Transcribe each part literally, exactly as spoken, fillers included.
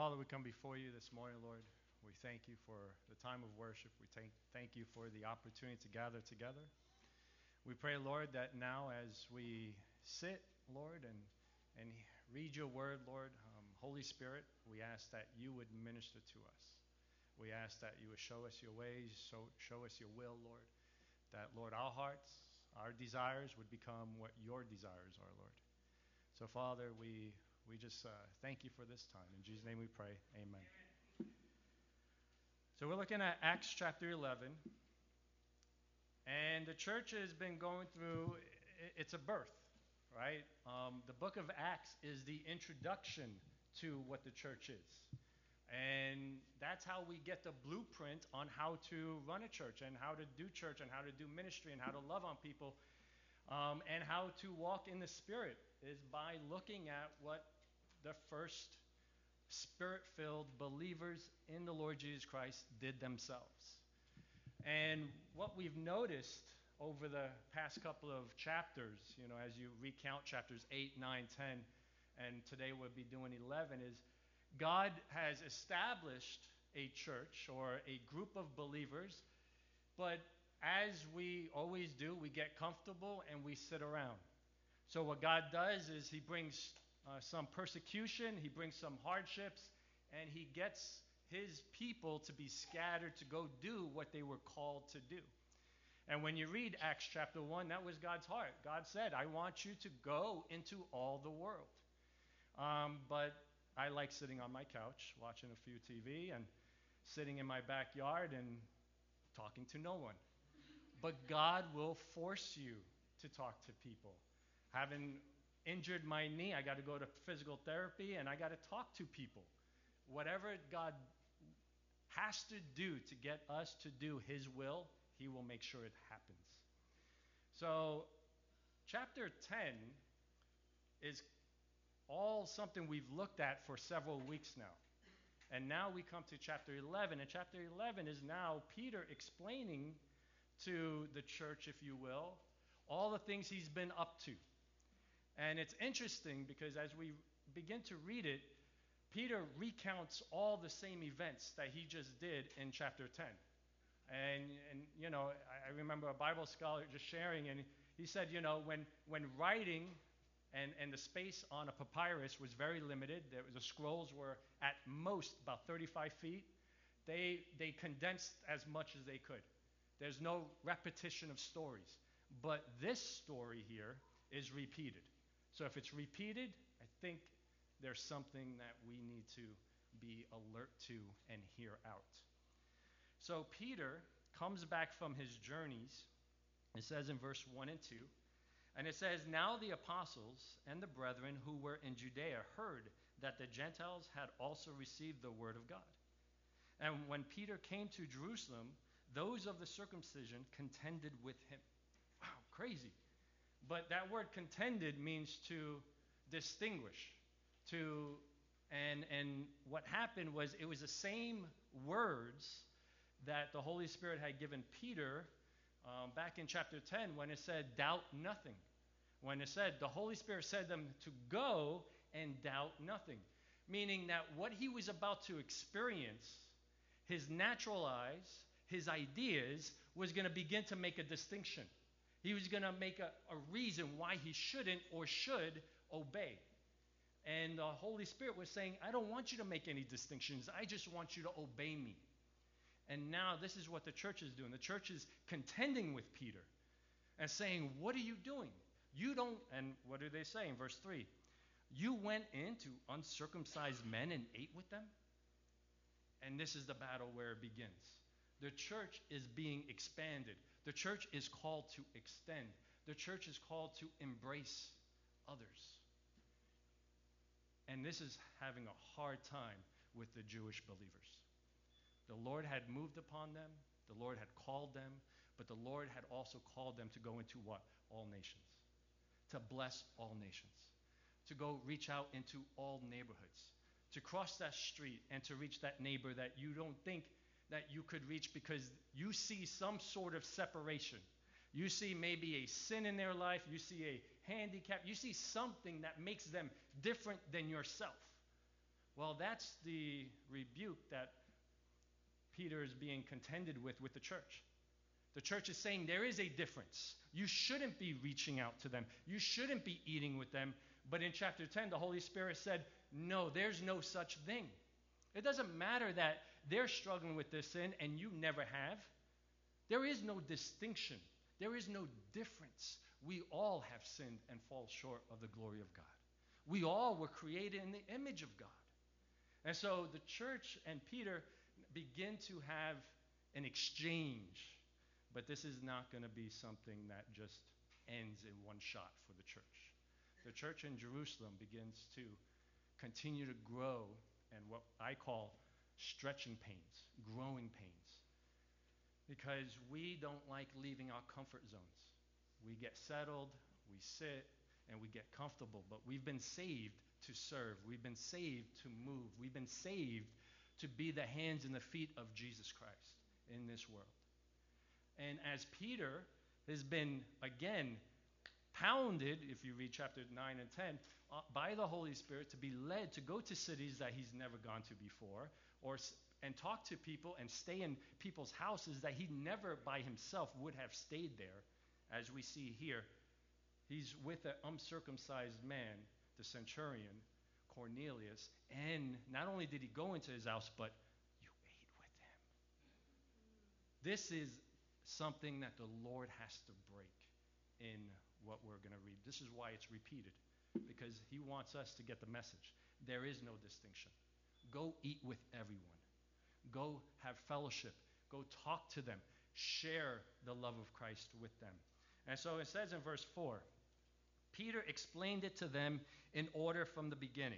Father, we come before you this morning, Lord. We thank you for the time of worship. We thank, thank you for the opportunity to gather together. We pray, Lord, that now as we sit, Lord, and, and read your word, Lord, um, Holy Spirit, we ask that you would minister to us. We ask that you would show us your ways, show, show us your will, Lord. That, Lord, our hearts, our desires would become what your desires are, Lord. So, Father, we we just uh, thank you for this time. In Jesus' name we pray. Amen. So we're looking at Acts chapter eleven. And the church has been going through, it's a birth, right? Um, the book of Acts is the introduction to what the church is. And that's how we get the blueprint on how to run a church and how to do church and how to do ministry and how to love on people um, and how to walk in the Spirit is by looking at what the first Spirit-filled believers in the Lord Jesus Christ did themselves. And what we've noticed over the past couple of chapters, you know, as you recount chapters eight, nine, ten, and today we'll be doing eleven, is God has established a church or a group of believers, but as we always do, we get comfortable and we sit around. So what God does is he brings uh, some persecution, he brings some hardships, and he gets his people to be scattered to go do what they were called to do. And when you read Acts chapter one, that was God's heart. God said, I want you to go into all the world. Um, but I like sitting on my couch, watching a few T V, and sitting in my backyard and talking to no one. But God will force you to talk to people. Having injured my knee, I got to go to physical therapy, and I got to talk to people. Whatever God has to do to get us to do his will, he will make sure it happens. So chapter ten is all something we've looked at for several weeks now. And now we come to chapter eleven, and chapter eleven is now Peter explaining to the church, if you will, all the things he's been up to. And it's interesting because as we begin to read it, Peter recounts all the same events that he just did in chapter ten. And, and you know, I, I remember a Bible scholar just sharing, and he said, you know, when, when writing and, and the space on a papyrus was very limited, there, the scrolls were at most about thirty-five feet, they, they condensed as much as they could. There's no repetition of stories. But this story here is repeated. So if it's repeated, I think there's something that we need to be alert to and hear out. So Peter comes back from his journeys. It says in verse one and two, and it says, now the apostles and the brethren who were in Judea heard that the Gentiles had also received the word of God. And when Peter came to Jerusalem, those of the circumcision contended with him. Wow, crazy. But that word contended means to distinguish. To and and what happened was it was the same words that the Holy Spirit had given Peter um, back in chapter ten when it said, doubt nothing. When it said, the Holy Spirit said them to go and doubt nothing. Meaning that what he was about to experience, his natural eyes, his ideas, was going to begin to make a distinction. He was going to make a, a reason why he shouldn't or should obey. And the Holy Spirit was saying, I don't want you to make any distinctions. I just want you to obey me. And now this is what the church is doing. The church is contending with Peter and saying, what are you doing? You don't, and what do they say in verse three? You went into uncircumcised men and ate with them? And this is the battle where it begins. The church is being expanded. The church is called to extend. The church is called to embrace others. And this is having a hard time with the Jewish believers. The Lord had moved upon them. The Lord had called them. But the Lord had also called them to go into what? All nations. To bless all nations. To go reach out into all neighborhoods. To cross that street and to reach that neighbor that you don't think that you could reach because you see some sort of separation. You see maybe a sin in their life. You see a handicap. You see something that makes them different than yourself. Well, that's the rebuke that Peter is being contended with with the church. The church is saying there is a difference. You shouldn't be reaching out to them. You shouldn't be eating with them. But in chapter ten, the Holy Spirit said, no, there's no such thing. It doesn't matter that they're struggling with this sin and you never have. There is no distinction. There is no difference. We all have sinned and fall short of the glory of God. We all were created in the image of God. And so the church and Peter begin to have an exchange. But this is not going to be something that just ends in one shot for the church. The church in Jerusalem begins to continue to grow and what I call stretching pains, growing pains. Because we don't like leaving our comfort zones. We get settled, we sit, and we get comfortable. But we've been saved to serve. We've been saved to move. We've been saved to be the hands and the feet of Jesus Christ in this world. And as Peter has been, again, pounded, if you read chapter nine and ten, uh, by the Holy Spirit to be led to go to cities that he's never gone to before, or and talk to people and stay in people's houses that he never by himself would have stayed there, as we see here. He's with an uncircumcised man, the centurion, Cornelius, and not only did he go into his house, but you ate with him. This is something that the Lord has to break in what we're going to read. This is why it's repeated, because he wants us to get the message. There is no distinction. Go eat with everyone. Go have fellowship. Go talk to them. Share the love of Christ with them. And so it says in verse four, Peter explained it to them in order from the beginning.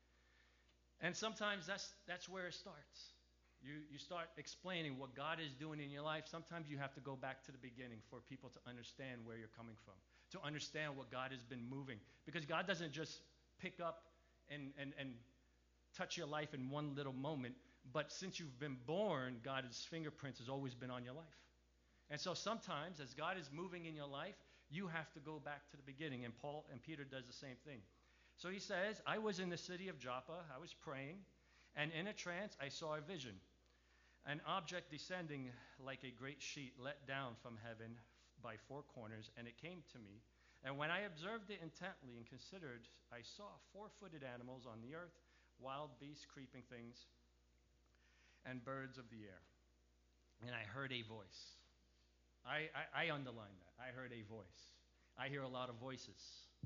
And sometimes that's that's where it starts. You, you start explaining what God is doing in your life. Sometimes you have to go back to the beginning for people to understand where you're coming from, to understand what God has been moving. Because God doesn't just pick up and, and, and touch your life in one little moment, but since you've been born, God's fingerprints has always been on your life. And so sometimes as God is moving in your life, you have to go back to the beginning. And Paul and Peter does the same thing. So he says, I was in the city of Joppa, I was praying, and in a trance I saw a vision. An object descending like a great sheet let down from heaven by four corners, and it came to me. And when I observed it intently and considered, I saw four-footed animals on the earth, wild beasts, creeping things, and birds of the air. And I heard a voice. I, I, I underline that. I heard a voice. I hear a lot of voices.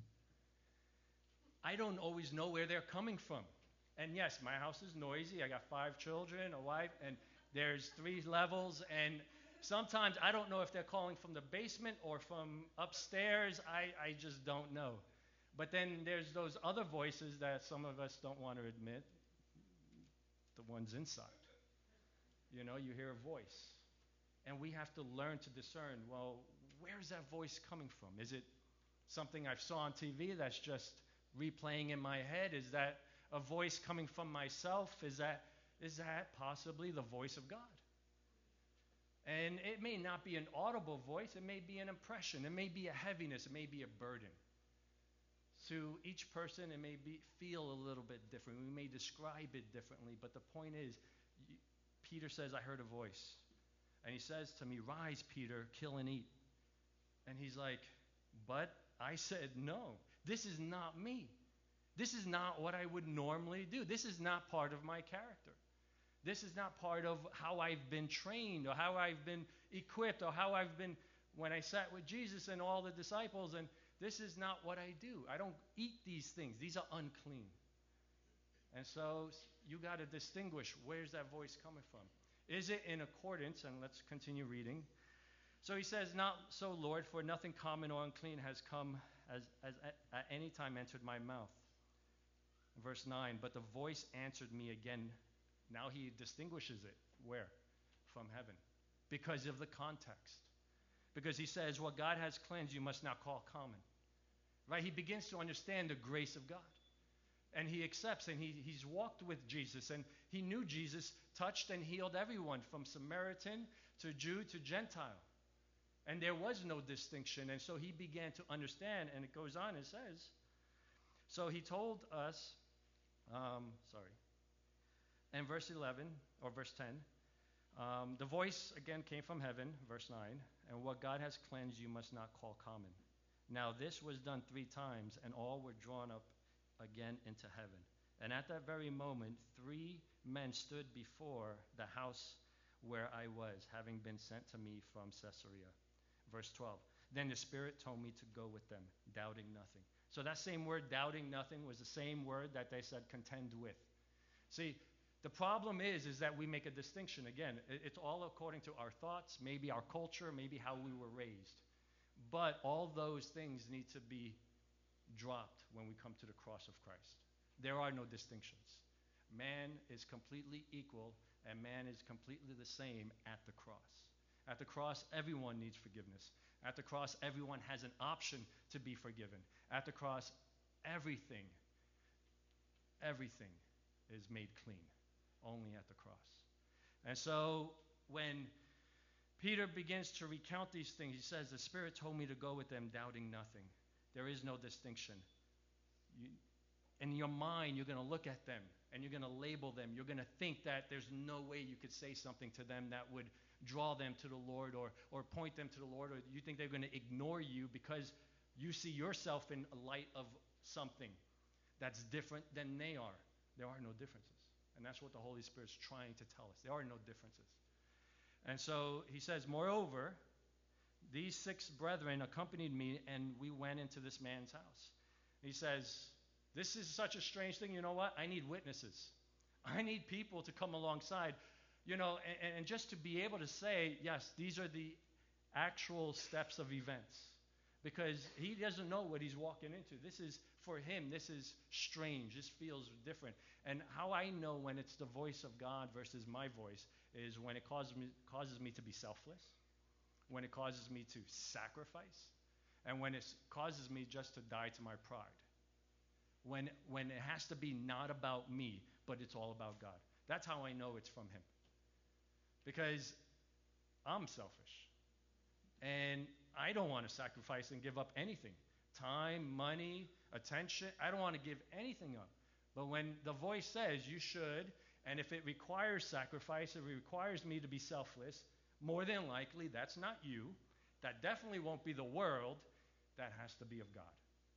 I don't always know where they're coming from. And yes, my house is noisy. I got five children, a wife, and there's three levels, and sometimes I don't know if they're calling from the basement or from upstairs. I, I just don't know. But then there's those other voices that some of us don't want to admit, the ones inside. You know, you hear a voice. And we have to learn to discern, well, where's that voice coming from? Is it something I saw on T V that's just replaying in my head? Is that a voice coming from myself? Is that Is that possibly the voice of God? And it may not be an audible voice. It may be an impression. It may be a heaviness. It may be a burden. To each person, it may be, feel a little bit different. We may describe it differently. But the point is, Peter says, I heard a voice. And he says to me, rise, Peter, kill and eat. And he's like, but I said, no, this is not me. This is not what I would normally do. This is not part of my character. This is not part of how I've been trained or how I've been equipped or how I've been when I sat with Jesus and all the disciples. And this is not what I do. I don't eat these things. These are unclean. And so you got to distinguish, where's that voice coming from? Is it in accordance? And let's continue reading. So he says, not so, Lord, for nothing common or unclean has come as, as at any time entered my mouth. Verse nine, but the voice answered me again. Now he distinguishes it. Where? From heaven. Because of the context. Because he says, what God has cleansed, you must not call common. Right? He begins to understand the grace of God. And he accepts, and he, he's walked with Jesus, and he knew Jesus touched and healed everyone, from Samaritan to Jew to Gentile. And there was no distinction. And so he began to understand, and it goes on, it says, so he told us, um, sorry, And verse eleven, or verse ten, um, the voice again came from heaven, verse nine, and what God has cleansed you must not call common. Now this was done three times, and all were drawn up again into heaven. And at that very moment, three men stood before the house where I was, having been sent to me from Caesarea. Verse twelve, then the Spirit told me to go with them, doubting nothing. So that same word, doubting nothing, was the same word that they said contend with. See, the problem is, is that we make a distinction. Again, it's all according to our thoughts, maybe our culture, maybe how we were raised. But all those things need to be dropped when we come to the cross of Christ. There are no distinctions. Man is completely equal, and man is completely the same at the cross. At the cross, everyone needs forgiveness. At the cross, everyone has an option to be forgiven. At the cross, everything, everything is made clean, only at the cross. And so when Peter begins to recount these things, he says, the Spirit told me to go with them, doubting nothing. There is no distinction. You, in your mind, you're going to look at them, and you're going to label them. You're going to think that there's no way you could say something to them that would draw them to the Lord or, or point them to the Lord, or you think they're going to ignore you because you see yourself in a light of something that's different than they are. There are no differences. And that's what the Holy Spirit's trying to tell us. There are no differences. And so he says, moreover, these six brethren accompanied me, and we went into this man's house. He says, this is such a strange thing. You know what? I need witnesses. I need people to come alongside, you know, and, and just to be able to say, yes, these are the actual steps of events. Because he doesn't know what he's walking into. This is, for him, this is strange. This feels different. And how I know when it's the voice of God versus my voice is when it causes me, causes me to be selfless, when it causes me to sacrifice, and when it causes me just to die to my pride. When, when it has to be not about me, but it's all about God. That's how I know it's from him. Because I'm selfish. And I don't want to sacrifice and give up anything. Time, money, attention. I don't want to give anything up. But when the voice says you should, and if it requires sacrifice, if it requires me to be selfless, more than likely that's not you. That definitely won't be the world. That has to be of God.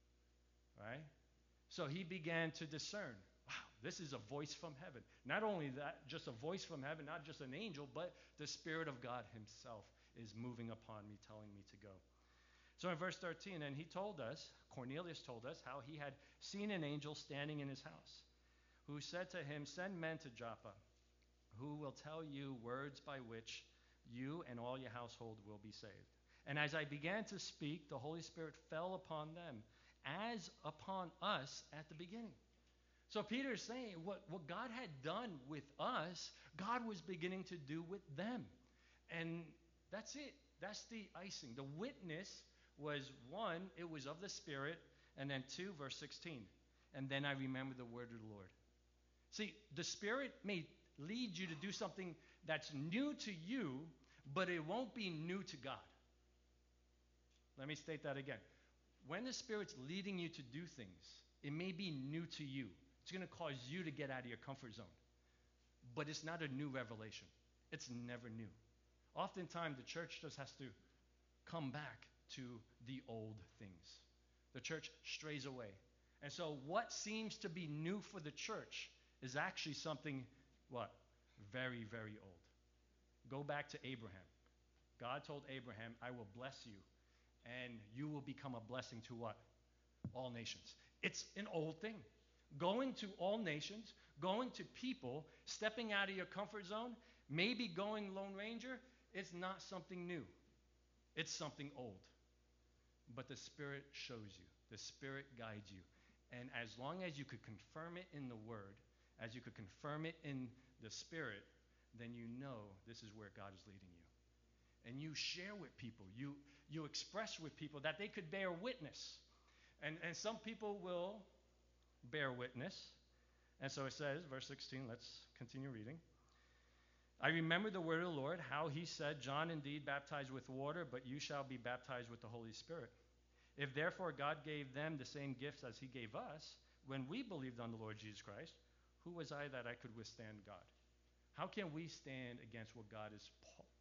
Right? So he began to discern. Wow, this is a voice from heaven. Not only that, just a voice from heaven, not just an angel, but the Spirit of God himself is moving upon me, telling me to go. So in verse thirteen, and he told us, Cornelius told us, how he had seen an angel standing in his house, who said to him, send men to Joppa, who will tell you words by which you and all your household will be saved. And as I began to speak, the Holy Spirit fell upon them, as upon us at the beginning. So Peter is saying what, what God had done with us, God was beginning to do with them. And that's it. That's the icing. The witness was, one, it was of the Spirit, and then two, verse sixteen. And then I remember the word of the Lord. See, the Spirit may lead you to do something that's new to you, but it won't be new to God. Let me state that again. When the Spirit's leading you to do things, it may be new to you. It's going to cause you to get out of your comfort zone. But it's not a new revelation. It's never new. Oftentimes, the church just has to come back to the old things. The church strays away. And so what seems to be new for the church is actually something, what? Very, very old. Go back to Abraham. God told Abraham, I will bless you, and you will become a blessing to what? All nations. It's an old thing. Going to all nations, going to people, stepping out of your comfort zone, maybe going Lone Ranger, it's not something new. It's something old. But the Spirit shows you. The Spirit guides you. And as long as you could confirm it in the Word, as you could confirm it in the Spirit, then you know this is where God is leading you. And you share with people. You, you express with people that they could bear witness. And, and some people will bear witness. And so it says, verse sixteen, let's continue reading. I remember the word of the Lord, how he said, John indeed baptized with water, but you shall be baptized with the Holy Spirit. If therefore God gave them the same gifts as he gave us, when we believed on the Lord Jesus Christ, Who was I that I could withstand God? How can we stand against what God is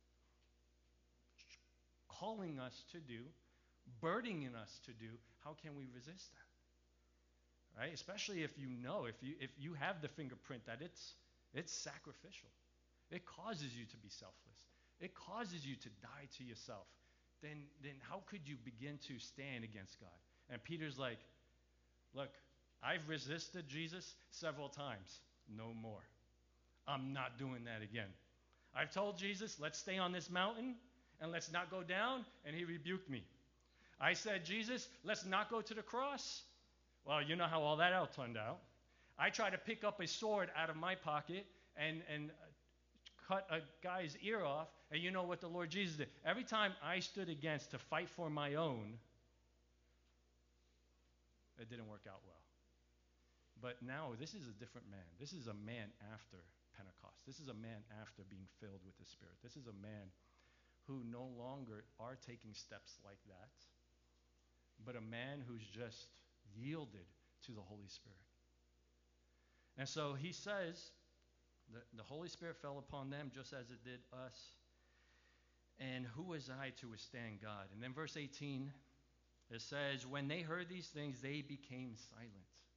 calling us to do, burdening us to do? How can we resist that? Right? Especially if you know, if you if you have the fingerprint that it's it's sacrificial. It causes you to be selfless. It causes you to die to yourself. Then then how could you begin to stand against God? And Peter's like, look, I've resisted Jesus several times. No more. I'm not doing that again. I've told Jesus, let's stay on this mountain and let's not go down, and he rebuked me. I said, Jesus, let's not go to the cross. Well, you know how all that out turned out. I tried to pick up a sword out of my pocket and, and cut a guy's ear off, and you know what the Lord Jesus did. Every time I stood against to fight for my own, it didn't work out well. But now this is a different man. This is a man after Pentecost. This is a man after being filled with the Spirit. This is a man who no longer are taking steps like that, but a man who's just yielded to the Holy Spirit. And so he says that the Holy Spirit fell upon them just as it did us. And who was I to withstand God? And then verse eighteen, it says, when they heard these things, they became silent.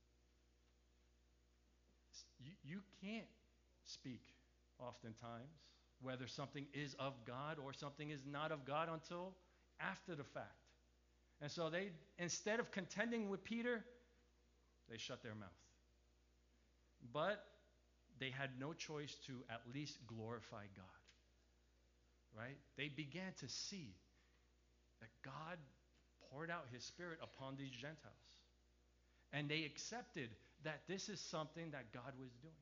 You, you can't speak oftentimes whether something is of God or something is not of God until after the fact. And so they, instead of contending with Peter, they shut their mouth. But they had no choice to at least glorify God. Right? They began to see that God poured out his Spirit upon these Gentiles. And they accepted that this is something that God was doing.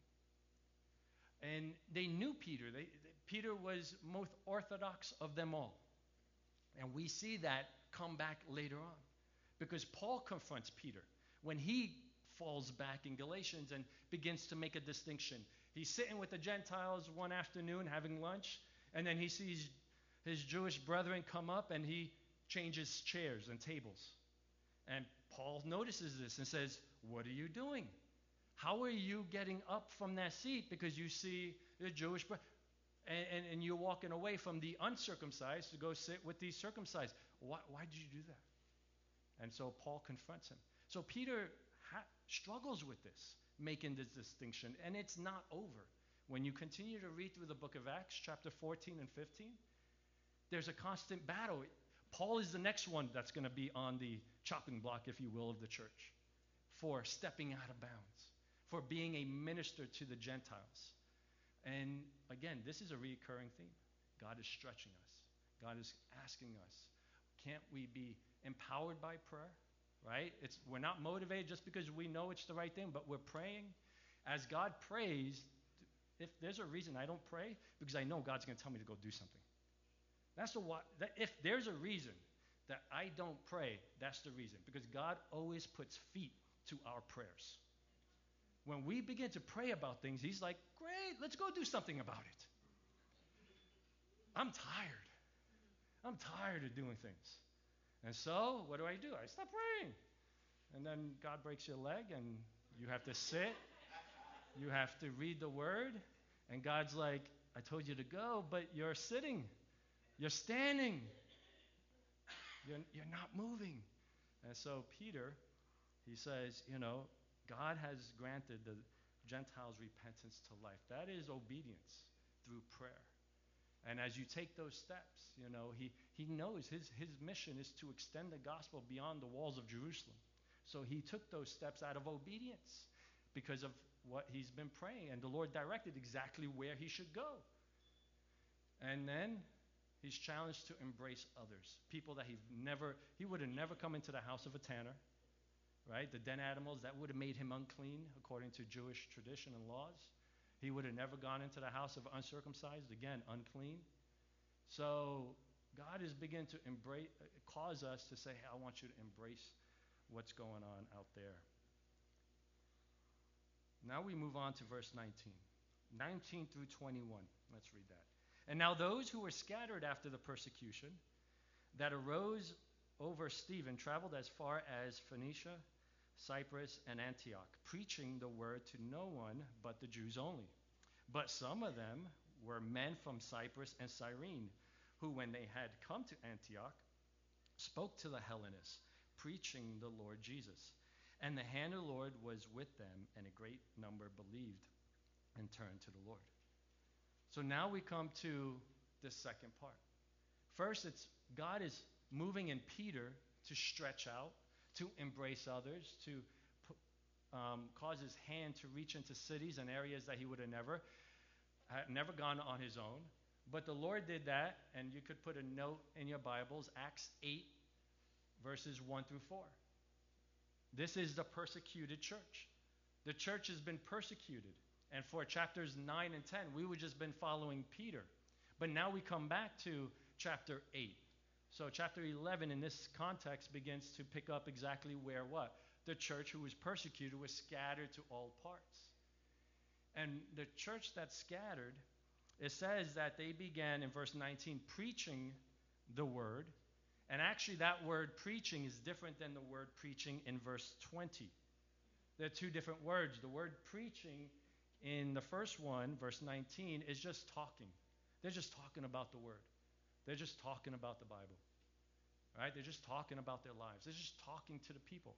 And they knew Peter. They, they, Peter was most orthodox of them all. And we see that come back later on. Because Paul confronts Peter when he falls back in Galatians and begins to make a distinction. He's sitting with the Gentiles one afternoon having lunch, and then he sees his Jewish brethren come up and he changes chairs and tables. And Paul notices this and says, what are you doing? How are you getting up from that seat because you see the Jewish brethren? And, and, and you're walking away from the uncircumcised to go sit with the circumcised. Why, why did you do that? And so Paul confronts him. So Peter ha- struggles with this, making this distinction. And it's not over. When you continue to read through the book of Acts, chapter fourteen and fifteen, there's a constant battle. Paul is the next one that's going to be on the chopping block, if you will, of the church for stepping out of bounds, for being a minister to the Gentiles. And again, this is a recurring theme. God is stretching us. God is asking us, can't we be empowered by prayer? Right? It's we're not motivated just because we know it's the right thing, but we're praying. As God prays, if there's a reason I don't pray, because I know God's going to tell me to go do something. That's the what. That if there's a reason that I don't pray, that's the reason. Because God always puts feet to our prayers. When we begin to pray about things, he's like, great, let's go do something about it. I'm tired. I'm tired of doing things. And so, what do I do? I stop praying. And then God breaks your leg, and you have to sit. You have to read the word. And God's like, I told you to go, but you're sitting. You're standing. You're, you're not moving. And so Peter, he says, you know, God has granted the Gentiles repentance to life. That is obedience through prayer. And as you take those steps, you know, he, he knows his, his mission is to extend the gospel beyond the walls of Jerusalem. So he took those steps out of obedience because of what he's been praying. And the Lord directed exactly where he should go. And then he's challenged to embrace others, people that he've never, he would have never come into the house of a tanner, right? The den animals, that would have made him unclean according to Jewish tradition and laws. He would have never gone into the house of uncircumcised, again, unclean. So God is beginning to embrace, cause us to say, hey, I want you to embrace what's going on out there. Now we move on to verse nineteen. nineteen through twenty-one. Let's read that. And now those who were scattered after the persecution that arose over Stephen traveled as far as Phoenicia, Cyprus, and Antioch, preaching the word to no one but the Jews only. But some of them were men from Cyprus and Cyrene, who, when they had come to Antioch, spoke to the Hellenists, preaching the Lord Jesus. And the hand of the Lord was with them, and a great number believed and turned to the Lord. So now we come to the second part. First, it's God is moving in Peter to stretch out, to embrace others, to um, cause his hand to reach into cities and areas that he would have never, had never gone on his own. But the Lord did that, and you could put a note in your Bibles, Acts eight, verses one through four. This is the persecuted church. The church has been persecuted. And for chapters nine and ten, we would just been following Peter. But now we come back to chapter eight. So chapter eleven in this context begins to pick up exactly where what? The church who was persecuted was scattered to all parts. And the church that's scattered, it says that they began in verse nineteen preaching the word. And actually that word preaching is different than the word preaching in verse twenty. They're two different words. The word preaching in the first one, verse nineteen, is just talking. They're just talking about the word. They're just talking about the Bible. Right? They're just talking about their lives. They're just talking to the people.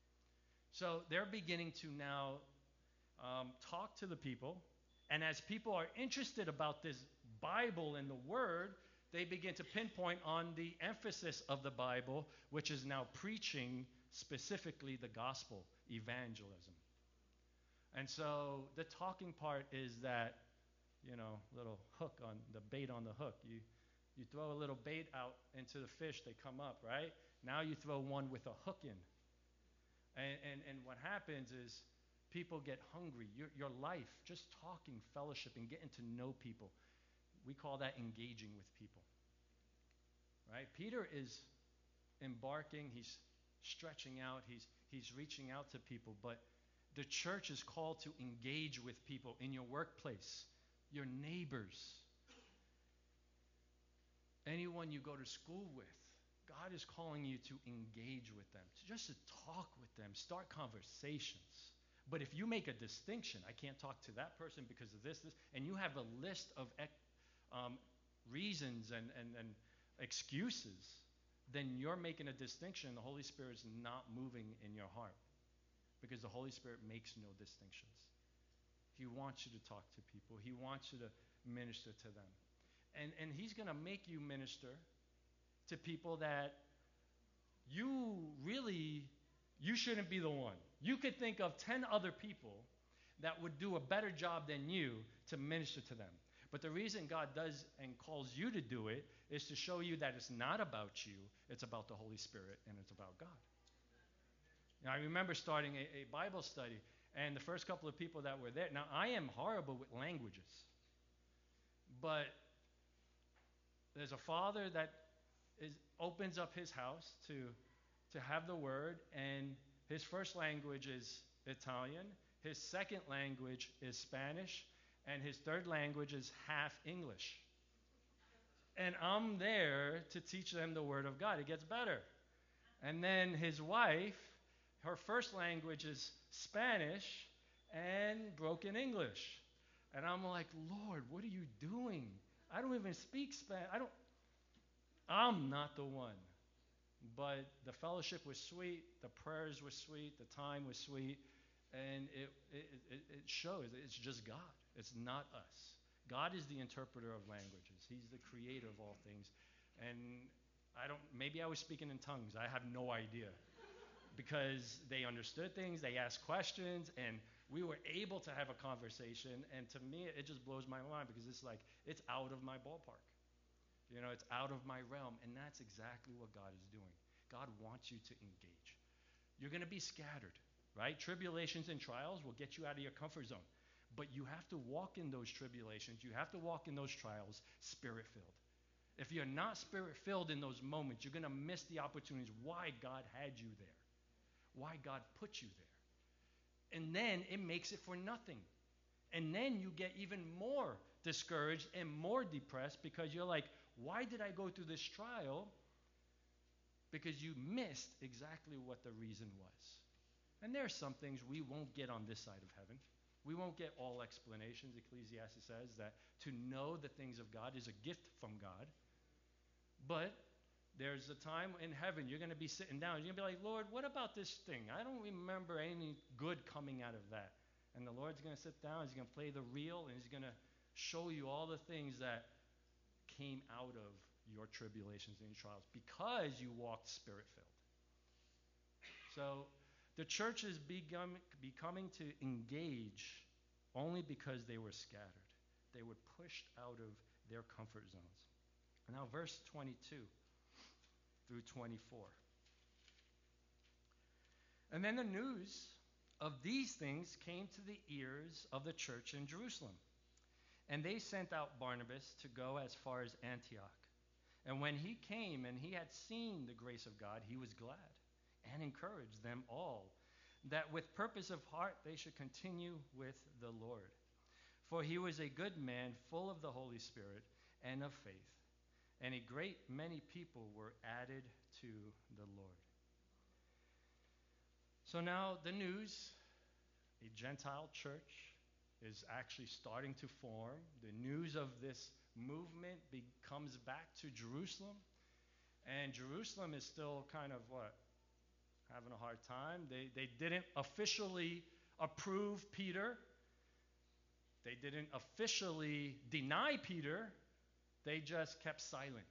So they're beginning to now um, talk to the people. And as people are interested about this Bible and the word, they begin to pinpoint on the emphasis of the Bible, which is now preaching specifically the gospel, evangelism. And so the talking part is that, you know, little hook on the bait on the hook. You you throw a little bait out into the fish, they come up, right? Now you throw one with a hook in. And and, and what happens is people get hungry. Your, your life, just talking, fellowshipping, getting to know people. We call that engaging with people. Right? Peter is embarking, he's stretching out, he's he's reaching out to people, but the church is called to engage with people in your workplace, your neighbors, anyone you go to school with. God is calling you to engage with them, to just to talk with them, start conversations. But if you make a distinction, I can't talk to that person because of this, this, and you have a list of um, reasons and, and, and excuses, then you're making a distinction. The Holy Spirit is not moving in your heart because the Holy Spirit makes no distinctions. He wants you to talk to people. He wants you to minister to them. And, and he's going to make you minister to people that you really, you shouldn't be the one. You could think of ten other people that would do a better job than you to minister to them. But the reason God does and calls you to do it is to show you that it's not about you, it's about the Holy Spirit, and it's about God. Now, I remember starting a, a Bible study, and the first couple of people that were there, now I am horrible with languages, but there's a father that is, opens up his house to, to have the word, and his first language is Italian, his second language is Spanish, and his third language is half English. And I'm there to teach them the word of God. It gets better. And then his wife, her first language is Spanish and broken English. And I'm like, Lord, what are you doing? I don't even speak Spanish. I don't, I'm not the one. But the fellowship was sweet. The prayers were sweet. The time was sweet. And it, it, it, it shows it's just God. It's not us. God is the interpreter of languages. He's the creator of all things. And I don't, maybe I was speaking in tongues. I have no idea. Because they understood things, they asked questions, and we were able to have a conversation. And to me, it just blows my mind because it's like, it's out of my ballpark. You know, it's out of my realm. And that's exactly what God is doing. God wants you to engage. You're going to be scattered, right? Tribulations and trials will get you out of your comfort zone. But you have to walk in those tribulations. You have to walk in those trials spirit-filled. If you're not spirit-filled in those moments, you're going to miss the opportunities why God had you there, why God put you there. And then it makes it for nothing. And then you get even more discouraged and more depressed because you're like, why did I go through this trial? Because you missed exactly what the reason was. And there are some things we won't get on this side of heaven. We won't get all explanations. Ecclesiastes says that to know the things of God is a gift from God. But there's a time in heaven you're going to be sitting down. You're going to be like, Lord, what about this thing? I don't remember any good coming out of that. And the Lord's going to sit down. He's going to play the reel, and he's going to show you all the things that came out of your tribulations and your trials because you walked spirit-filled. So the church is become, becoming to engage only because they were scattered. They were pushed out of their comfort zones. Now, verse twenty-two through twenty-four. And then the news of these things came to the ears of the church in Jerusalem. And they sent out Barnabas to go as far as Antioch. And when he came and he had seen the grace of God, he was glad and encouraged them all that with purpose of heart they should continue with the Lord. For he was a good man, full of the Holy Spirit and of faith. And a great many people were added to the Lord. So now the news, a Gentile church is actually starting to form. The news of this movement be, comes back to Jerusalem. And Jerusalem is still kind of what? Having a hard time. They, they didn't officially approve Peter. They didn't officially deny Peter. They just kept silent.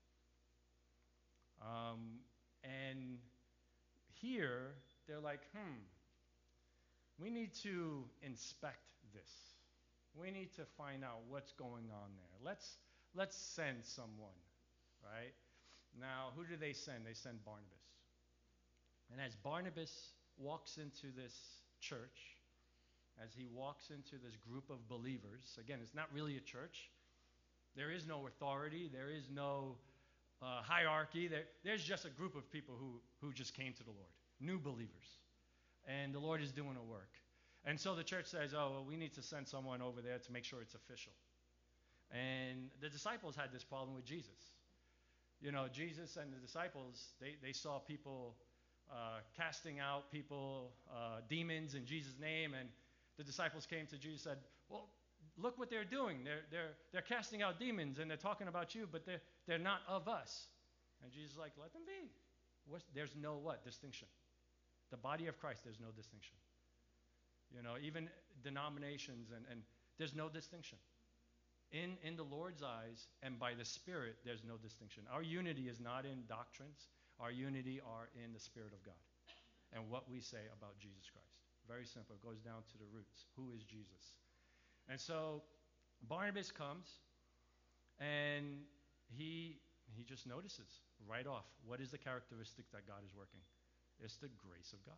Um, and here, they're like, hmm, we need to inspect this. We need to find out what's going on there. Let's, let's send someone, right? Now, who do they send? They send Barnabas. And as Barnabas walks into this church, as he walks into this group of believers, again, it's not really a church. There is no authority. There is no uh, hierarchy. There, there's just a group of people who, who just came to the Lord, new believers. And the Lord is doing a work. And so the church says, oh, well, we need to send someone over there to make sure it's official. And the disciples had this problem with Jesus. You know, Jesus and the disciples, they, they saw people uh, casting out people, uh, demons in Jesus' name. And the disciples came to Jesus and said, well, look what they're doing. They're, they're, they're casting out demons and they're talking about you, but they're, they're not of us. And Jesus is like, let them be. What's, there's no what? Distinction. The body of Christ, there's no distinction. You know, even denominations, and, and there's no distinction. In, in the Lord's eyes and by the Spirit, there's no distinction. Our unity is not in doctrines. Our unity are in the Spirit of God and what we say about Jesus Christ. Very simple. It goes down to the roots. Who is Jesus? And so Barnabas comes, and he he just notices right off, what is the characteristic that God is working? It's the grace of God.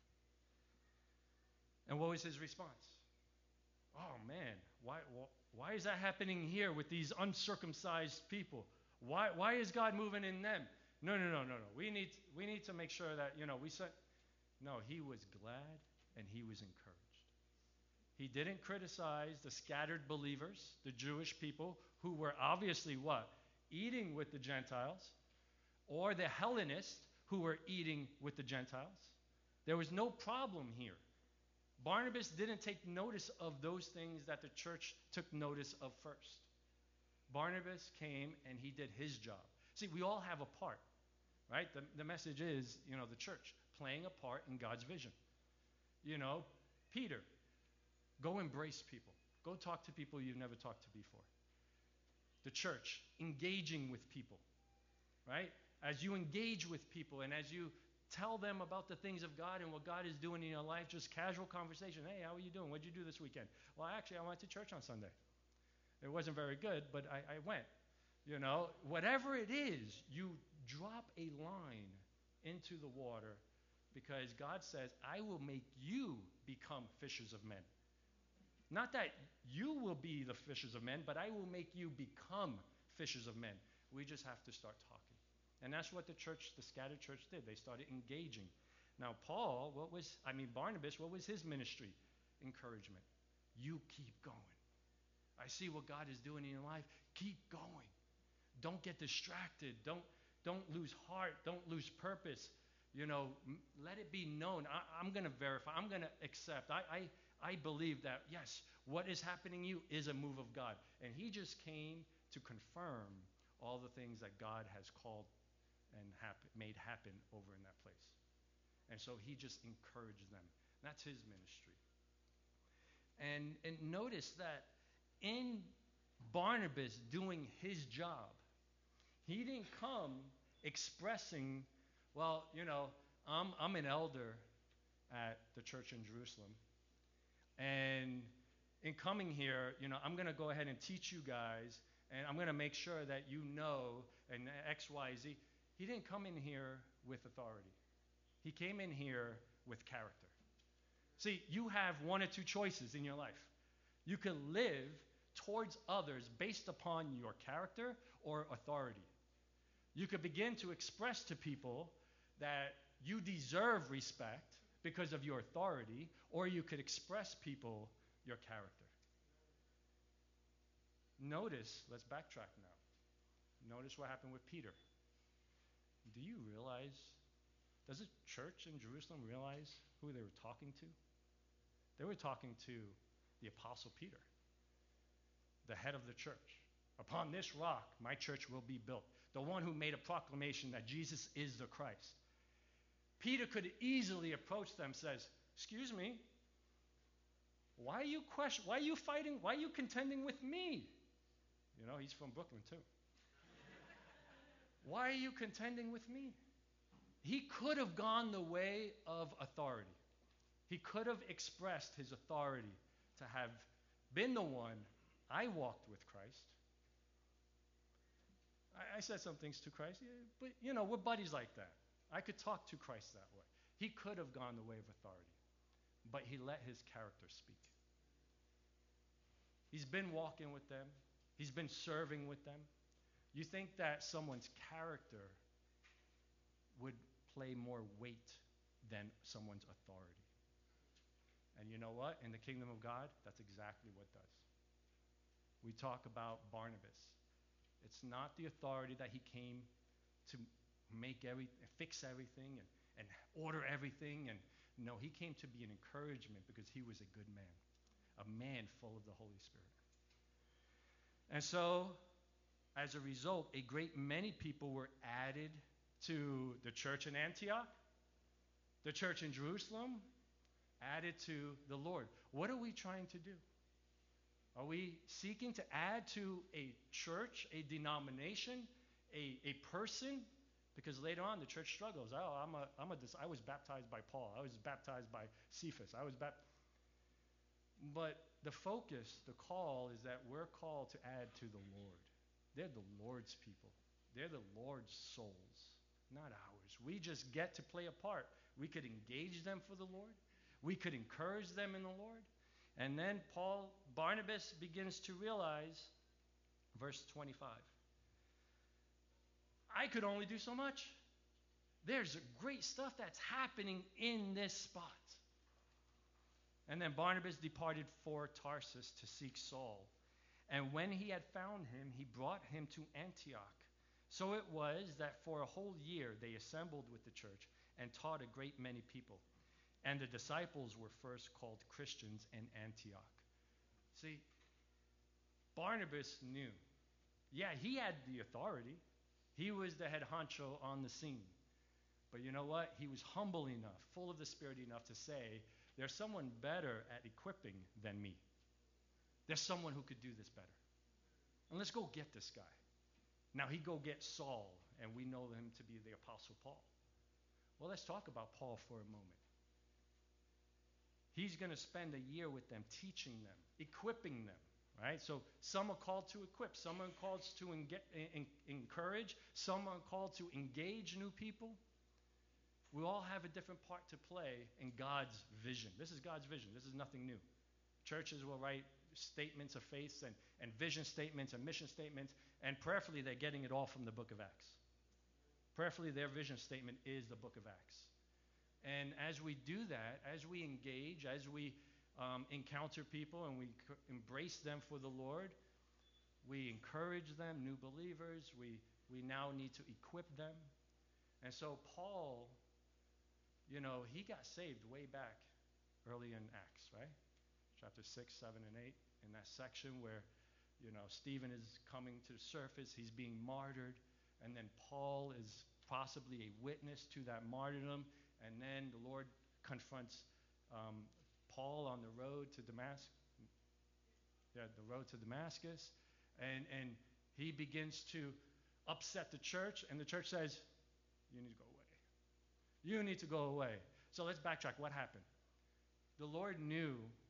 And what was his response? Oh man, why why is that happening here with these uncircumcised people? Why why is God moving in them? No, no, no, no, no. We need we need to make sure that, you know, we said no, he was glad and he was encouraged. He didn't criticize the scattered believers, the Jewish people, who were obviously what? Eating with the Gentiles, or the Hellenists who were eating with the Gentiles. There was no problem here. Barnabas didn't take notice of those things that the church took notice of first. Barnabas came and he did his job. See, we all have a part, right? The, the message is, you know, the church playing a part in God's vision. You know, Peter, go embrace people. Go talk to people you've never talked to before. The church, engaging with people, right? As you engage with people and as you tell them about the things of God and what God is doing in your life, just casual conversation. Hey, how are you doing? What did you do this weekend? Well, actually, I went to church on Sunday. It wasn't very good, but I, I went. You know, whatever it is, you drop a line into the water because God says, I will make you become fishers of men. Not that you will be the fishers of men, but I will make you become fishers of men. We just have to start talking. And that's what the church, the scattered church did. They started engaging. Now, Paul, what was, I mean, Barnabas, what was his ministry? Encouragement. You keep going. I see what God is doing in your life. Keep going. Don't get distracted. Don't, don't lose heart. Don't lose purpose. you know, m- let it be known. I, I'm going to verify. I'm going to accept. I, I, I believe that, yes, what is happening to you is a move of God. And he just came to confirm all the things that God has called and happen, made happen over in that place. And so he just encouraged them. That's his ministry. And, and notice that in Barnabas doing his job, he didn't come expressing, well, you know, I'm, I'm an elder at the church in Jerusalem. And in coming here, you know, I'm going to go ahead and teach you guys, and I'm going to make sure that you know, and X, Y, Z. He didn't come in here with authority. He came in here with character. See, you have one or two choices in your life. You can live towards others based upon your character or authority. You could begin to express to people that you deserve respect because of your authority, or you could express people your character. Notice, let's backtrack now. Notice what happened with Peter. Do you realize, does the church in Jerusalem realize who they were talking to? They were talking to the Apostle Peter, the head of the church. Upon this rock, my church will be built. The one who made a proclamation that Jesus is the Christ. Peter could easily approach them and says, excuse me, why are you question, why are you fighting? Why are you contending with me? You know, he's from Brooklyn too. Why are you contending with me? He could have gone the way of authority. He could have expressed his authority to have been the one. I walked with Christ. I, I said some things to Christ, yeah, but you know, we're buddies like that. I could talk to Christ that way. He could have gone the way of authority, but he let his character speak. He's been walking with them. He's been serving with them. You think that someone's character would play more weight than someone's authority. And you know what? In the kingdom of God, that's exactly what does. We talk about Barnabas. It's not the authority that he came to make every, fix everything and, and order everything. And no, he came to be an encouragement because he was a good man, a man full of the Holy Spirit. And so, as a result, a great many people were added to the church in Antioch, the church in Jerusalem, added to the Lord. What are we trying to do? Are we seeking to add to a church, a denomination, a, a person? Because later on, the church struggles. Oh, I'm a, I'm a, I was baptized by Paul. I was baptized by Cephas. I was baptized. But the focus, the call, is that we're called to add to the Lord. They're the Lord's people. They're the Lord's souls, not ours. We just get to play a part. We could engage them for the Lord. We could encourage them in the Lord. And then Paul, Barnabas begins to realize, verse twenty-five, I could only do so much. There's great stuff that's happening in this spot. And then Barnabas departed for Tarsus to seek Saul. And when he had found him, he brought him to Antioch. So it was that for a whole year they assembled with the church and taught a great many people. And the disciples were first called Christians in Antioch. See, Barnabas knew. Yeah, he had the authority. He was the head honcho on the scene. But you know what? He was humble enough, full of the Spirit enough to say, there's someone better at equipping than me. There's someone who could do this better. And let's go get this guy. Now, he go get Saul, and we know him to be the Apostle Paul. Well, let's talk about Paul for a moment. He's going to spend a year with them, teaching them, equipping them, right? So some are called to equip. Some are called to enge- encourage. Some are called to engage new people. We all have a different part to play in God's vision. This is God's vision. This is nothing new. Churches will write statements of faith and, and vision statements and mission statements, and prayerfully they're getting it all from the book of Acts. Prayerfully their vision statement is the book of Acts. And as we do that, as we engage, as we um, encounter people and we c- embrace them for the Lord, we encourage them, new believers. We, we now need to equip them. And so Paul you know, he got saved way back early in Acts, right? Chapter six, seven, and eight, in that section where, you know, Stephen is coming to the surface, he's being martyred, and then Paul is possibly a witness to that martyrdom, and then the Lord confronts um, Paul on the road to Damascus, yeah, the road to Damascus, and, and he begins to upset the church, and the church says, you need to go away. You need to go away. So let's backtrack. What happened? The Lord knew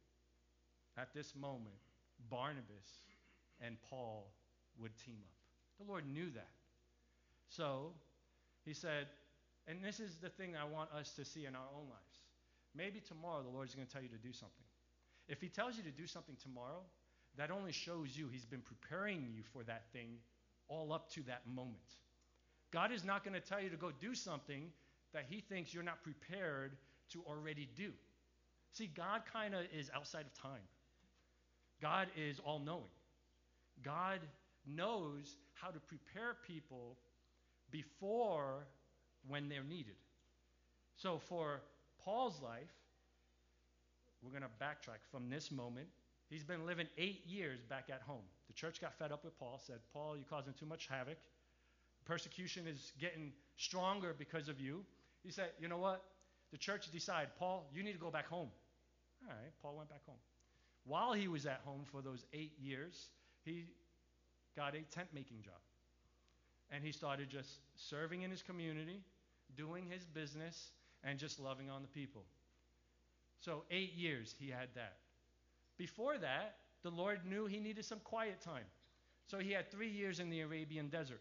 at this moment Barnabas and Paul would team up. The Lord knew that. So he said, and this is the thing I want us to see in our own lives. Maybe tomorrow the Lord's going to tell you to do something. If he tells you to do something tomorrow, that only shows you he's been preparing you for that thing all up to that moment. God is not going to tell you to go do something that he thinks you're not prepared to already do. See, God kind of is outside of time. God is all-knowing. God knows how to prepare people before when they're needed. So for Paul's life, we're going to backtrack from this moment. He's been living eight years back at home. The church got fed up with Paul, said, Paul, you're causing too much havoc. Persecution is getting stronger because of you. He said, you know what? The church decided, Paul, you need to go back home. All right, Paul went back home. While he was at home for those eight years, he got a tent-making job. And he started just serving in his community, doing his business, and just loving on the people. So eight years he had that. Before that, the Lord knew he needed some quiet time. So he had three years in the Arabian desert.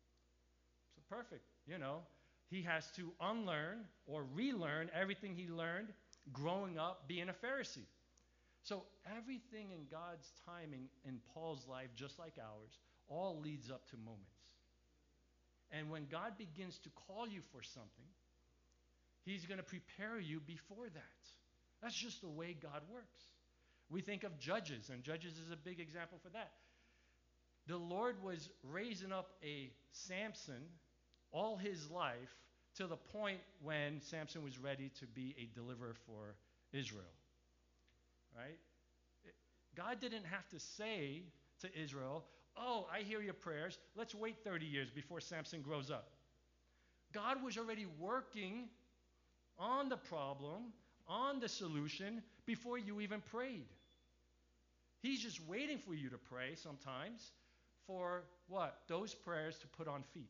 So perfect, you know. He has to unlearn or relearn everything he learned growing up being a Pharisee. So everything in God's timing in Paul's life, just like ours, all leads up to moments. And when God begins to call you for something, he's going to prepare you before that. That's just the way God works. We think of Judges, and Judges is a big example for that. The Lord was raising up a Samson all his life to the point when Samson was ready to be a deliverer for Israel. Right? God didn't have to say to Israel, oh, I hear your prayers. Let's wait thirty years before Samson grows up. God was already working on the problem, on the solution, before you even prayed. He's just waiting for you to pray sometimes for what? Those prayers to put on feet.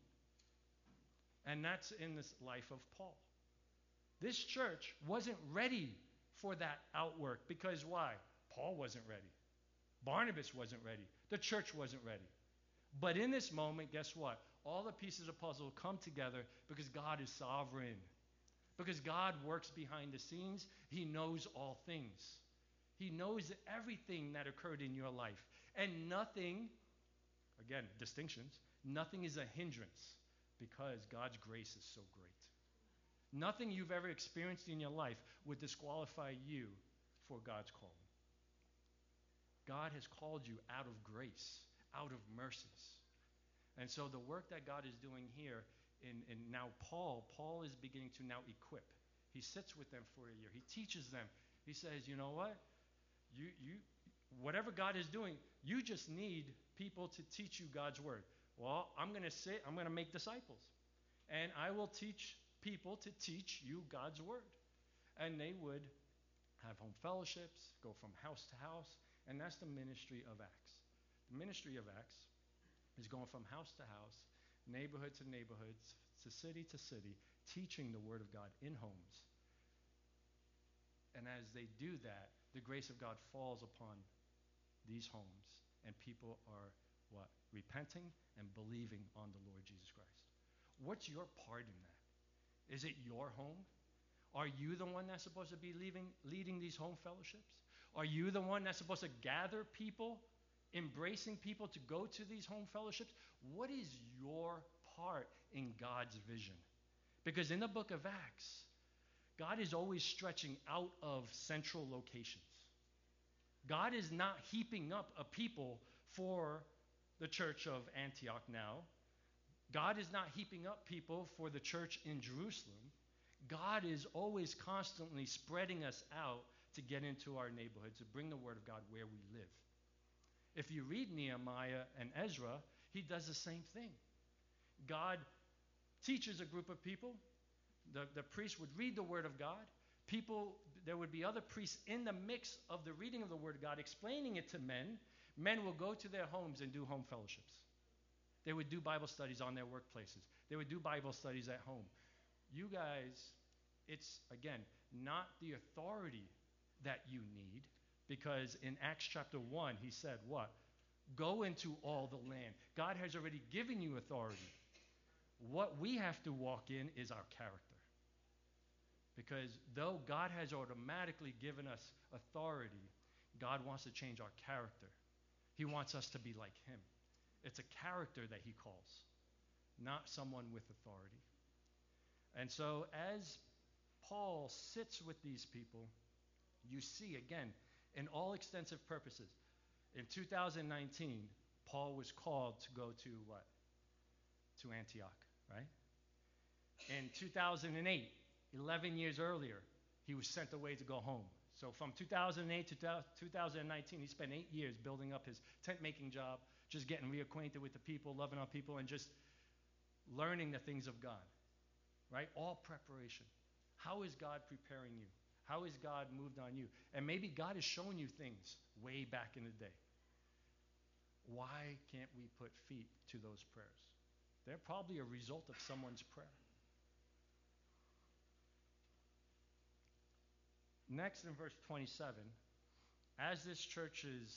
And that's in this life of Paul. This church wasn't ready for that outwork because why? Paul wasn't ready. Barnabas wasn't ready. The church wasn't ready. But in this moment, guess what? All the pieces of the puzzle come together because God is sovereign. Because God works behind the scenes. He knows all things. He knows everything that occurred in your life. And nothing, again, distinctions, nothing is a hindrance because God's grace is so great. Nothing you've ever experienced in your life would disqualify you for God's calling. God has called you out of grace, out of mercies. And so the work that God is doing here, in, in now Paul, Paul is beginning to now equip. He sits with them for a year. He teaches them. He says, you know what? You, you, whatever God is doing, you just need people to teach you God's word. Well, I'm going to sit, I'm going to make disciples. And I will teach people to teach you God's word. And they would have home fellowships, go from house to house. And that's the ministry of Acts. The ministry of Acts is going from house to house, neighborhood to neighborhood, to city to city, teaching the word of God in homes. And as they do that, the grace of God falls upon these homes, and people are, what? Repenting and believing on the Lord Jesus Christ. What's your part in that? Is it your home? Are you the one that's supposed to be leaving, leading these home fellowships? Are you the one that's supposed to gather people, embracing people to go to these home fellowships? What is your part in God's vision? Because in the book of Acts, God is always stretching out of central locations. God is not heaping up a people for the church of Antioch now. God is not heaping up people for the church in Jerusalem. God is always constantly spreading us out to get into our neighborhoods, to bring the word of God where we live. If you read Nehemiah and Ezra, he does the same thing. God teaches a group of people. The, the priest would read the word of God. People, there would be other priests in the mix of the reading of the word of God, explaining it to men. Men will go to their homes and do home fellowships. They would do Bible studies on their workplaces. They would do Bible studies at home. You guys, it's, again, not the authority that you need, because in Acts chapter one, he said what? Go into all the land. God has already given you authority. What we have to walk in is our character. Because though God has automatically given us authority, God wants to change our character. He wants us to be like him. It's a character that he calls, not someone with authority. And so as Paul sits with these people, you see, again, in all extensive purposes, in two thousand nineteen, Paul was called to go to what? To Antioch, right? In two thousand eight, eleven years earlier, he was sent away to go home. So from two thousand eight to two thousand nineteen, he spent eight years building up his tent-making job, just getting reacquainted with the people, loving on people, and just learning the things of God, right? All preparation. How is God preparing you? How has God moved on you? And maybe God has shown you things way back in the day. Why can't we put feet to those prayers? They're probably a result of someone's prayer. Next, in verse twenty-seven, as this church is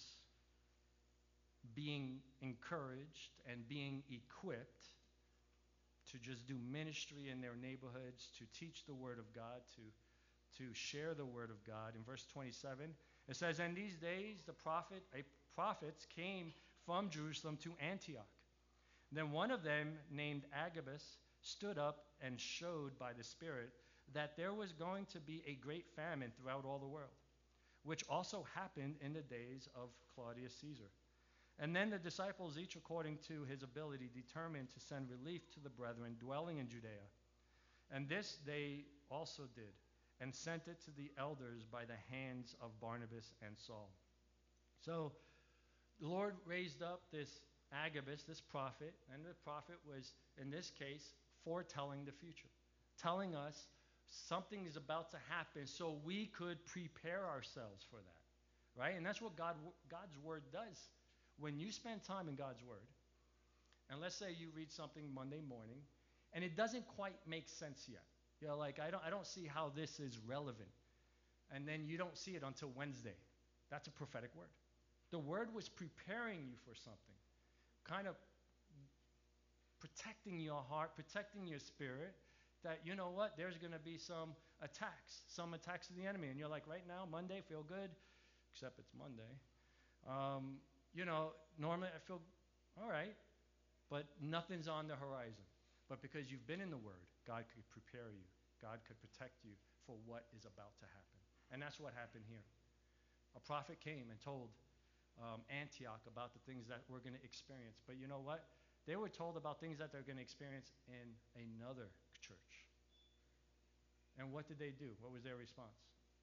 being encouraged and being equipped to just do ministry in their neighborhoods, to teach the word of God, to, to share the word of God, in verse twenty-seven, it says, "And these days the prophet, a prophets came from Jerusalem to Antioch. Then one of them, named Agabus, stood up and showed by the Spirit that there was going to be a great famine throughout all the world, which also happened in the days of Claudius Caesar. And then the disciples, each according to his ability, determined to send relief to the brethren dwelling in Judea. And this they also did, and sent it to the elders by the hands of Barnabas and Saul." So the Lord raised up this Agabus, this prophet, and the prophet was, in this case, foretelling the future, telling us something is about to happen so we could prepare ourselves for that, right? And that's what God, God's word does. When you spend time in God's word, and let's say you read something Monday morning, and it doesn't quite make sense yet. You're like, I don't, I don't see how this is relevant. And then you don't see it until Wednesday. That's a prophetic word. The word was preparing you for something, kind of protecting your heart, protecting your spirit, that, you know what, there's going to be some attacks, some attacks of the enemy. And you're like, right now, Monday, feel good, except it's Monday. Um, you know, normally I feel all right, but nothing's on the horizon. But because you've been in the Word, God could prepare you. God could protect you for what is about to happen. And that's what happened here. A prophet came and told um, Antioch about the things that we're going to experience. But you know what? They were told about things that they're going to experience in another church. And what did they do? What was their response?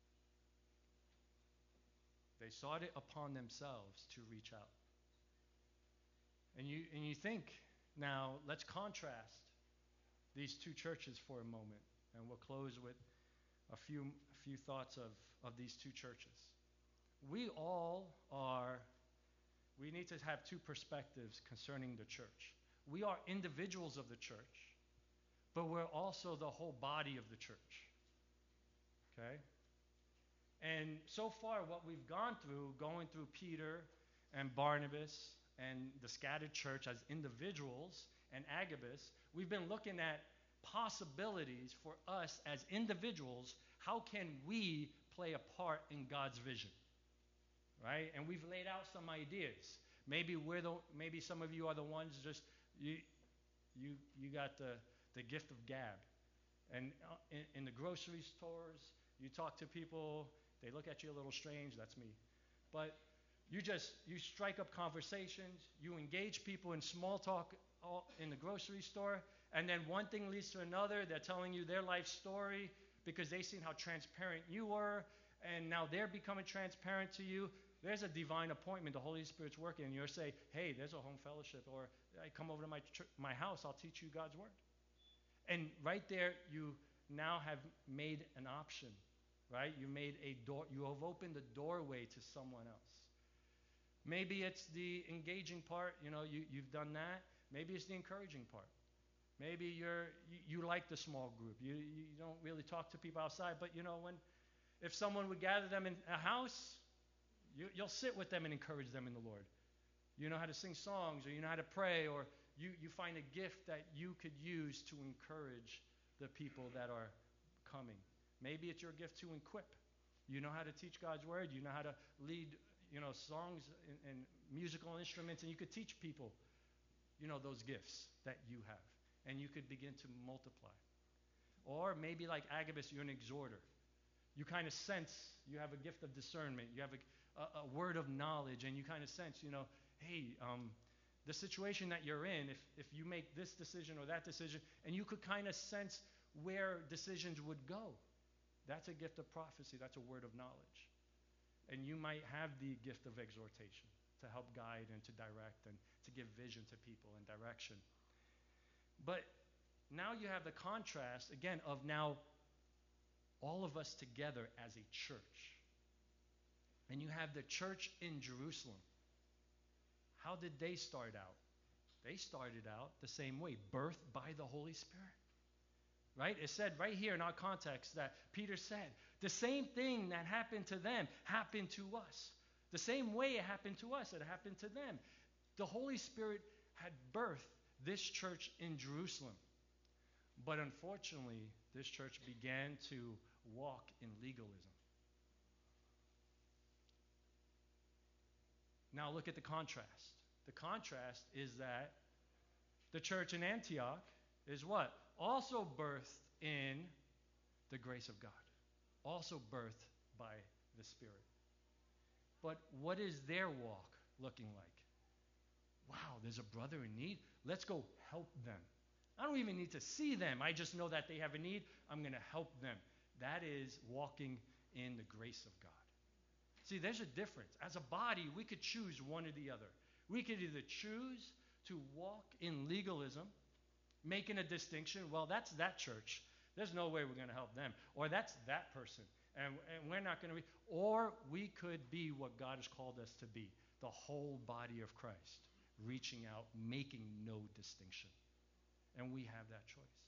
They sought it upon themselves to reach out. And you and you think, now let's contrast these two churches for a moment, and we'll close with a few a few thoughts of, of these two churches. We all are, we need to have two perspectives concerning the church. We are individuals of the church, but we're also the whole body of the church. Okay? And so far, what we've gone through, going through Peter and Barnabas and the scattered church as individuals and Agabus, we've been looking at possibilities for us as individuals. How can we play a part in God's vision? Right? And we've laid out some ideas. Maybe we're the, maybe some of you are the ones just, you, you, you got the, the gift of gab. And in, in the grocery stores, you talk to people, they look at you a little strange, that's me. But you just, you strike up conversations, you engage people in small talk in the grocery store, And then one thing leads to another. They're telling you their life story because they've seen how transparent you were, and now they're becoming transparent to you. There's a divine appointment. The Holy Spirit's working, and you'll say, hey, there's a home fellowship, or I come over to my ch- my house, I'll teach you God's word. And right there, you now have made an option, right? You made a door. You have opened a doorway to someone else. Maybe it's the engaging part. You know, you, you've done that. Maybe it's the encouraging part. Maybe you're you, you like the small group. You you don't really talk to people outside, but you know when, if someone would gather them in a house, you, you'll sit with them and encourage them in the Lord. You know how to sing songs, or you know how to pray, or you, you find a gift that you could use to encourage the people that are coming. Maybe it's your gift to equip. You know how to teach God's word. You know how to lead, you know, songs and, and musical instruments, and you could teach people, you know, those gifts that you have, and you could begin to multiply. Or maybe like Agabus, you're an exhorter. You kind of sense you have a gift of discernment. You have a, a, a word of knowledge, and you kind of sense, you know, hey, um, the situation that you're in, if, if you make this decision or that decision, and you could kind of sense where decisions would go. That's a gift of prophecy. That's a word of knowledge. And you might have the gift of exhortation to help guide and to direct and to give vision to people and direction. But now you have the contrast, again, of now all of us together as a church. And you have the church in Jerusalem. How did they start out? They started out the same way, birthed by the Holy Spirit. Right? It said right here in our context that Peter said, the same thing that happened to them happened to us. The same way it happened to us, it happened to them. The Holy Spirit had birthed this church in Jerusalem. But unfortunately, this church began to walk in legalism. Now look at the contrast. The contrast is that the church in Antioch is what? Also birthed in the grace of God. Also birthed by the Spirit. But what is their walk looking like? Wow, there's a brother in need. Let's go help them. I don't even need to see them. I just know that they have a need. I'm going to help them. That is walking in the grace of God. See, there's a difference. As a body, we could choose one or the other. We could either choose to walk in legalism, making a distinction. Well, that's that church. There's no way we're going to help them. Or that's that person. And, and we're not going to be. Or we could be what God has called us to be. The whole body of Christ. Reaching out, making no distinction. And we have that choice.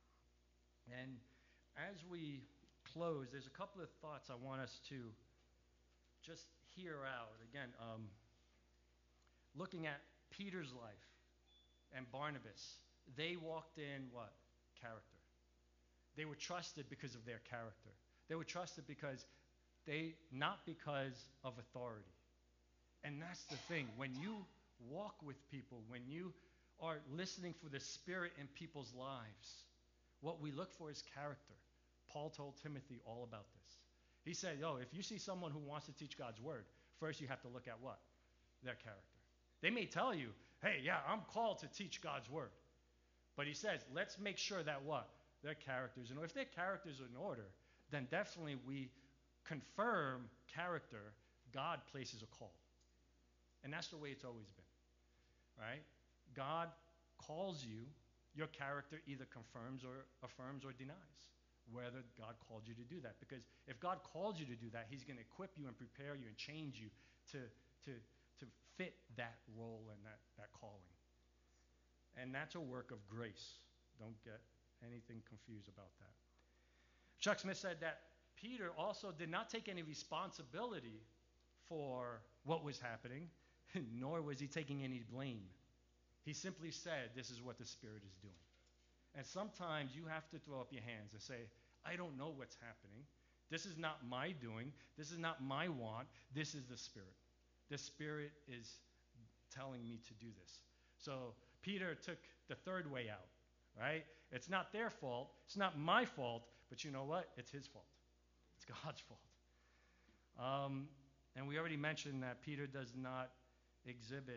And as we close, there's a couple of thoughts I want us to just hear out. Again, um, looking at Peter's life and Barnabas, they walked in what? Character. They were trusted because of their character. They were trusted because they, not because of authority. And that's the thing. When you walk with people, when you are listening for the Spirit in people's lives, what we look for is character. Paul told Timothy all about this. He said, yo, if you see someone who wants to teach God's word, first you have to look at what? Their character. They may tell you, hey, yeah, I'm called to teach God's word. But he says, let's make sure that what? Their characters in order. If their characters are in order, then definitely we confirm character. God places a call. And that's the way it's always been. Right? God calls you. Your character either confirms or affirms or denies whether God called you to do that. Because if God called you to do that, he's going to equip you and prepare you and change you to, to, to fit that role and that, that calling. And that's a work of grace. Don't get anything confused about that. Chuck Smith said that Peter also did not take any responsibility for what was happening, nor was he taking any blame. He simply said, this is what the Spirit is doing. And sometimes you have to throw up your hands and say, I don't know what's happening. This is not my doing. This is not my want. This is the Spirit. The Spirit is telling me to do this. So Peter took the third way out, right? It's not their fault. It's not my fault. But you know what? It's his fault. It's God's fault. Um, and we already mentioned that Peter does not exhibit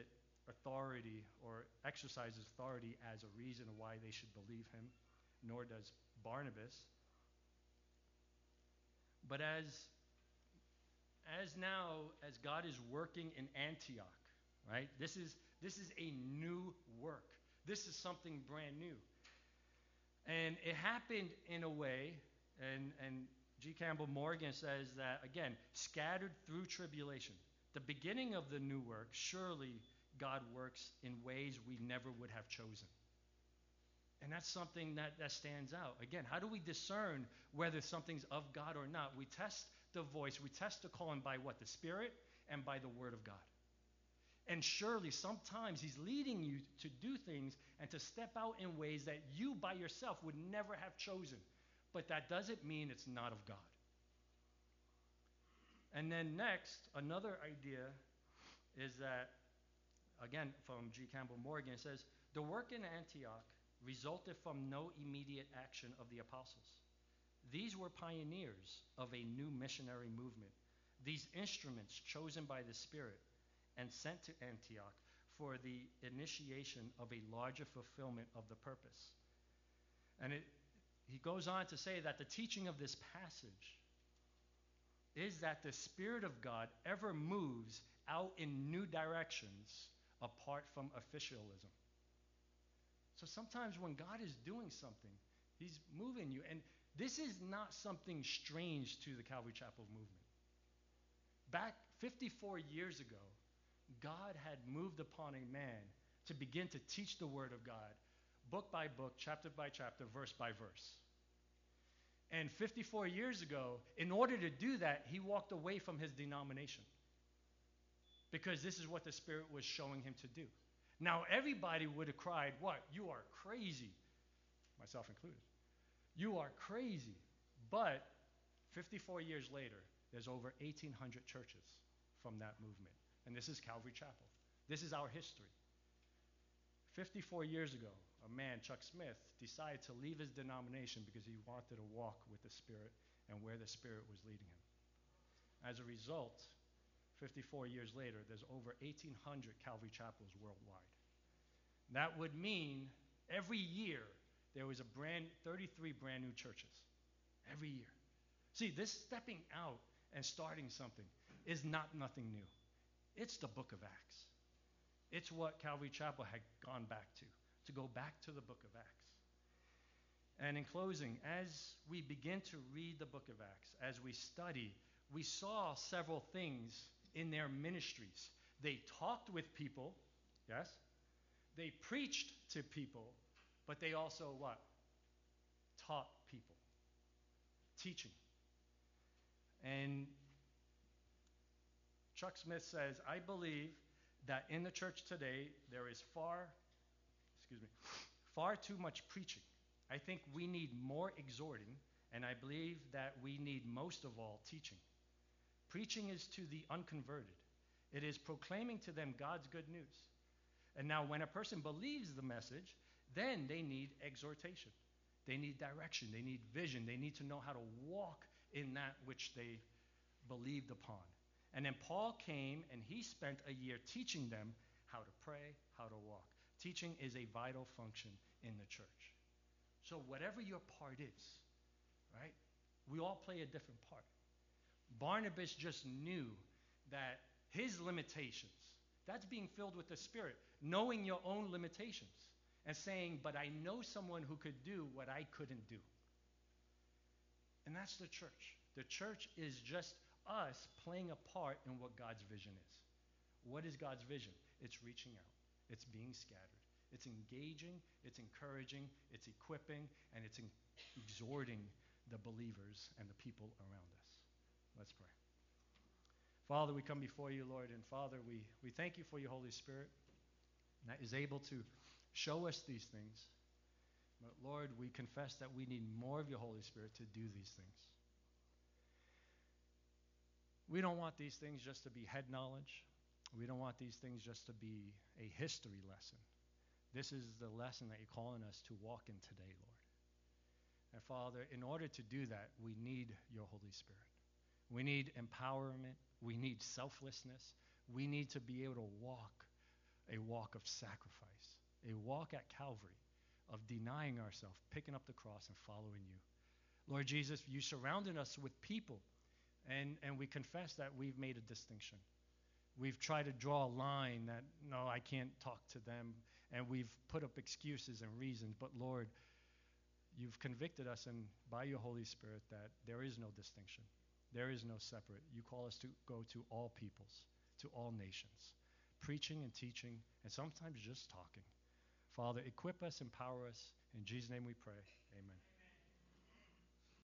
authority or exercises authority as a reason why they should believe him, nor does Barnabas. But as as now as God is working in Antioch, right? This is this is a new work. This is something brand new. And it happened in a way, and and G. Campbell Morgan says that, again, scattered through tribulation. The beginning of the new work, surely God works in ways we never would have chosen. And that's something that, that stands out. Again, how do we discern whether something's of God or not? We test the voice, we test the calling by what? The Spirit and by the Word of God. And surely sometimes he's leading you to do things and to step out in ways that you by yourself would never have chosen. But that doesn't mean it's not of God. And then next, another idea is that, again, from G. Campbell Morgan, it says, the work in Antioch resulted from no immediate action of the apostles. These were pioneers of a new missionary movement. These instruments chosen by the Spirit and sent to Antioch for the initiation of a larger fulfillment of the purpose. And it, he goes on to say that the teaching of this passage is that the Spirit of God ever moves out in new directions apart from officialism. So sometimes when God is doing something, he's moving you. And this is not something strange to the Calvary Chapel movement. Back fifty-four years ago, God had moved upon a man to begin to teach the Word of God, book by book, chapter by chapter, verse by verse. And fifty-four years ago, in order to do that, he walked away from his denomination. Because this is what the Spirit was showing him to do. Now, everybody would have cried, what? You are crazy. Myself included. You are crazy. But fifty-four years later, there's over eighteen hundred churches from that movement. And this is Calvary Chapel. This is our history. fifty-four years ago, a man, Chuck Smith, decided to leave his denomination because he wanted to walk with the Spirit and where the Spirit was leading him. As a result, fifty-four years later, there's over eighteen hundred Calvary Chapels worldwide. That would mean every year there was a brand, thirty-three brand new churches. Every year. See, this stepping out and starting something is not nothing new. It's the book of Acts. It's what Calvary Chapel had gone back to, to go back to the book of Acts. And in closing, as we begin to read the book of Acts, as we study, we saw several things in their ministries. They talked with people, yes? They preached to people, but they also what? Taught people. Teaching. And Chuck Smith says, I believe that in the church today there is far, excuse me, far too much preaching. I think we need more exhorting, and I believe that we need most of all teaching. Preaching is to the unconverted. It is proclaiming to them God's good news. And now when a person believes the message, then they need exhortation. They need direction. They need vision. They need to know how to walk in that which they believed upon. And then Paul came and he spent a year teaching them how to pray, how to walk. Teaching is a vital function in the church. So whatever your part is, right? We all play a different part. Barnabas just knew that his limitations, that's being filled with the Spirit, knowing your own limitations and saying, but I know someone who could do what I couldn't do. And that's the church. The church is just us playing a part in what God's vision is. What is God's vision? It's reaching out. It's being scattered. It's engaging. It's encouraging. It's equipping. And it's in- exhorting the believers and the people around us. Let's pray. Father, we come before you, Lord. And Father, we, we thank you for your Holy Spirit that is able to show us these things. But Lord, we confess that we need more of your Holy Spirit to do these things. We don't want these things just to be head knowledge. We don't want these things just to be a history lesson. This is the lesson that you're calling us to walk in today, Lord. And Father, in order to do that, we need your Holy Spirit. We need empowerment. We need selflessness. We need to be able to walk a walk of sacrifice, a walk at Calvary of denying ourselves, picking up the cross, and following you. Lord Jesus, you surrounded us with people, and, and we confess that we've made a distinction. We've tried to draw a line that, no, I can't talk to them, and we've put up excuses and reasons. But Lord, you've convicted us, and by your Holy Spirit, that there is no distinction. There is no separate. You call us to go to all peoples, to all nations, preaching and teaching, and sometimes just talking. Father, equip us, empower us. In Jesus' name we pray. Amen.